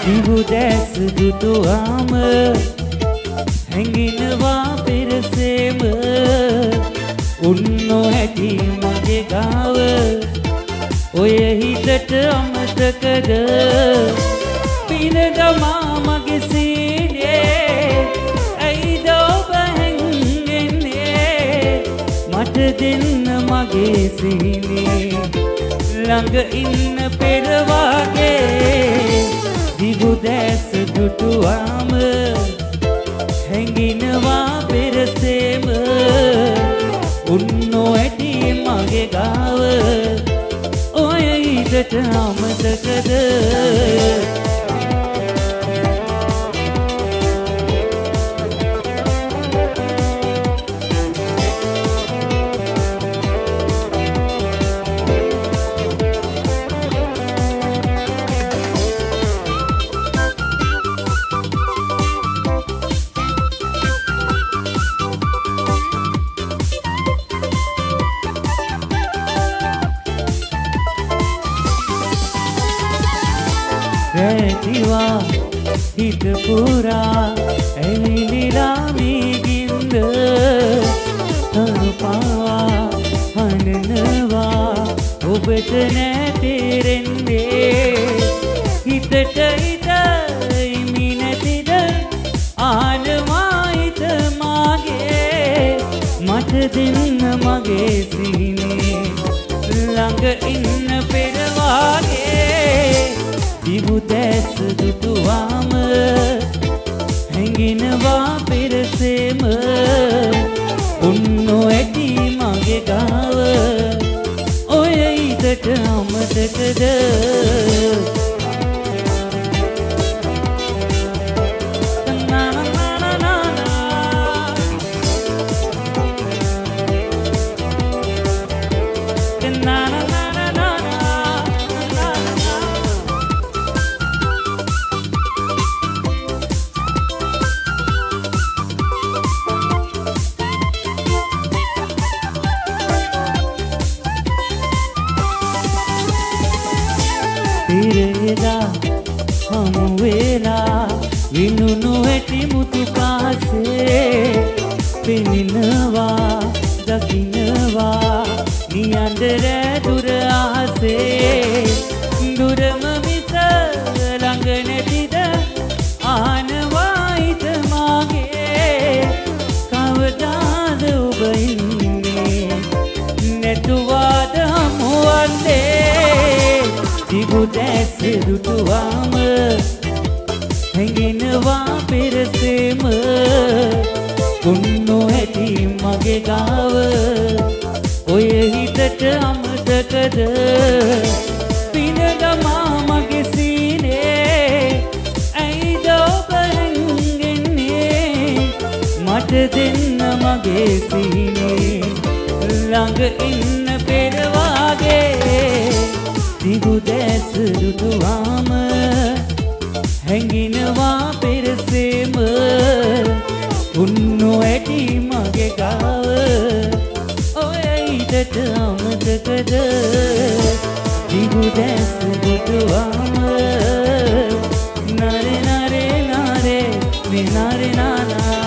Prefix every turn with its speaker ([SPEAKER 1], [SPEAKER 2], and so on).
[SPEAKER 1] දිවුදැස් දුටුවාම හැඟෙනවා පෙරසේම උන්නෝ ඇති මගේ ගාව ඔය හිතට අමතකද පිනගමා මගේ සීනේ ඇයිද ඔබ හැංගෙන්නේ මට දෙන්න මගේ සීනේ ළඟ ඉන්න පෙරවාගේ දිවුදැස් දුටුවාම හැඟිනවා පෙරසේම උන්නෝ ඇති මගේ ගාව ඔය හිතට අමතකද රැතිවා හිත පුරා ඇලිලිලා මේගින්ද තරුපාවා හඬනවා ඔබට නැතෙරෙන්නේ හිතට හිත ඉමි නැතිද ආනවා හිත මාගේ මට දෙන්න මගේ සීනේ ළඟ ඉන්න පෙරවාගේ දිවුදැස් දුටුවාම හැඟෙනවා පෙරසේම උන්නෝ ඇති මගේ ගාව ඔය හිතට අමතකද පෙරේදා හමුවෙලා විනුණු ඇති මුතු පාසේ පෙනෙනවා දකින්නවා නියඳර දුර ආසේ දුරම මිස ළඟ නැතිද ආනවා හිත මාගේ කවදාද ඔබ ඉන්නේ නැතුවාද හමුවන්නේ දිවුදැස් දුටුවාම හැඟෙනවා පෙරසේම උන්නෝ ඇති මගේ ගාව ඔය හිතට අමතකද පිනගමා මගේ සීනේ ඇයිද ඔබ හැංගෙන්නේ මට දෙන්න මගේ සීනේ ළඟ ඉන්න පෙරවාගේ දිවුදැස් දුටුවාම හැඟෙනවා පෙරසේම උන්නෝ ඇති මගේ ගාව ඔය හිතට අමතකද දිවුදැස් දුටුවාම නරේ නරේ නරේ නරේ නානා